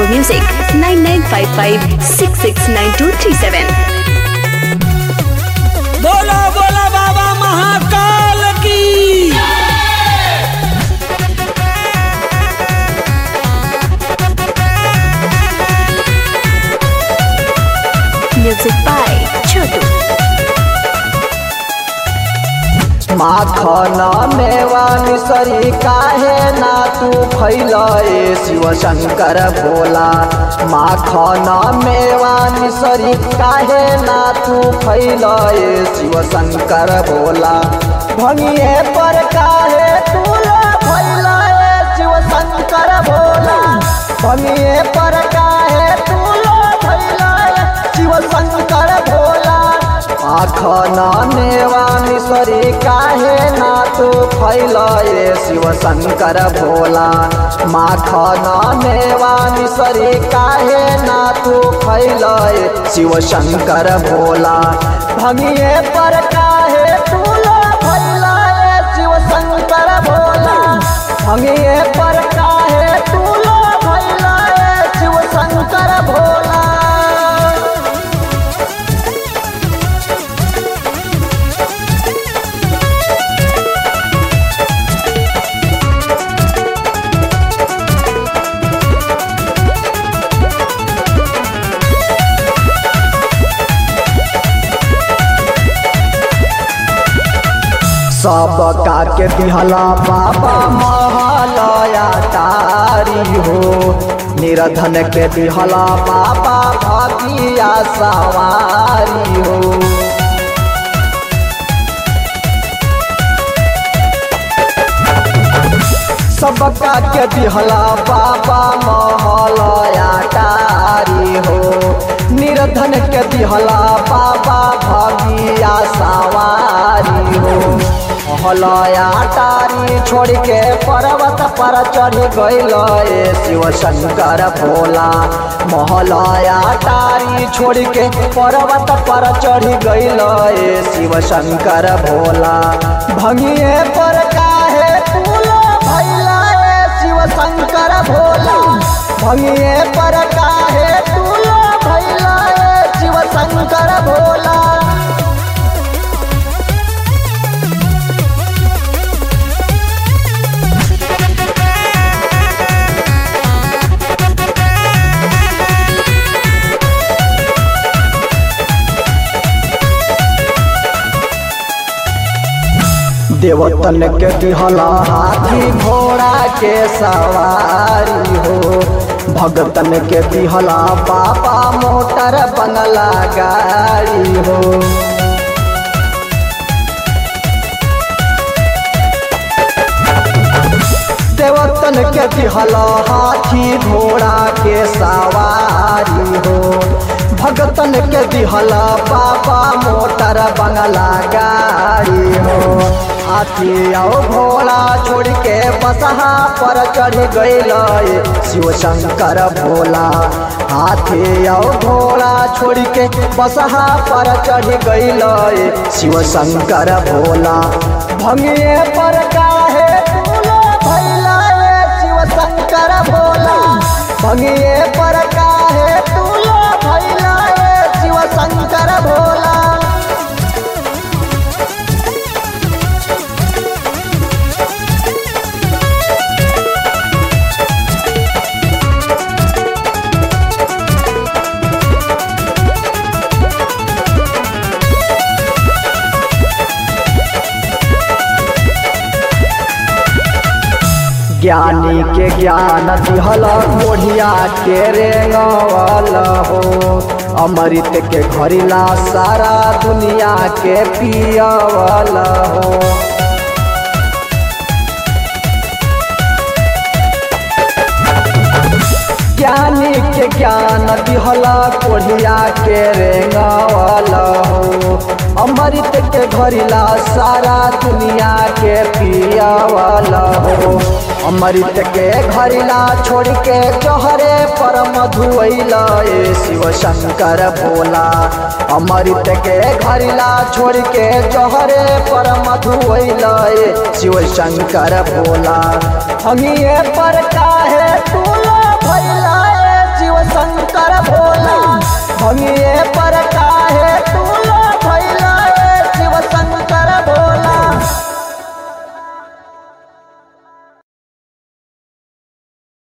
Music 9955669237. बोला बोला बाबा महाकाल की। Music by Chotu. माखन मेवा मिसरी काहे ना तू फैलए शिव शंकर भोला। माखन मेवा मिसरी काहे ना तू फैलए शिव शंकर भोला। भंगिए पर काहे तू फैलए शिव शंकर भोला। भंगिए पर काहे तू फैलए शिव शंकर भोला। माखन मेवा मिसरी काहे ना तू फैलए शिव शंकर भोला। माखन मेवा मिसरी काहे ना तू फैलए शिव शंकर भोला। भंगिए पर काहे तू फैलए शिव शंकर भोला। भंगिए पर काहे तू फैलए शिव शंकर भोला। सब के दिहला बाबा महलया तारी हो। निर्धन के दिहला बाबा भगिया सवारी हो। सबका के दिहला बाबा महलया तारी हो। निर्धन के दिहला बाबा भगिया सवारी हो। महलया तारी छोड़ के पर्वत पर चढ़ गइल शिव शंकर भोला। महलया तारी छोड़ के पर्वत पर चढ़ गइल शिव शंकर भोला। भंगिए पर काहे तू फैलए शिव शंकर भोला। भंगिए पर काहे तू फैलए शिव शंकर भोला। देवतन के दिहला हाथी घोड़ा के सवारी हो। भगतन के दिहला बाबा मोटर बंगला गाड़ी हो। देवतन के दिहला हाथी घोड़ा के सवारी हो। भगतन के दिहला बाबा मोटर बंगला गाड़ी हो। हाथी आओ घोड़ा छोड़ के बसहा पर चढ़ गइल शिव शंकर भोला। हाथी आओ घोड़ा छोड़ के बसहा पर चढ़ गइल शिव शंकर भोला। भंगिए पर काहे तू फैलए शिव शंकर भोला। भंगिए पर काहे तू फैलए शिव शंकर भोला। ज्ञानी के ज्ञान दिहला कोढ़िया के रेंगवल हो। अमृत के घरिला सारा दुनिया के पियवल हो। ज्ञानी के ज्ञान दिहला कोढ़िया के रेंगवल हो। अमृत के घरिला सारा दुनिया के पियवल हो। अमृत के घरिला छोड़ के चोहरे पर मधुइल शिव शंकर भोला। अमृत के घरिला छोड़ के चोहरे पर मधुइल शिव शंकर भोला। हमिए पर काहे तू फैलाए भंगिए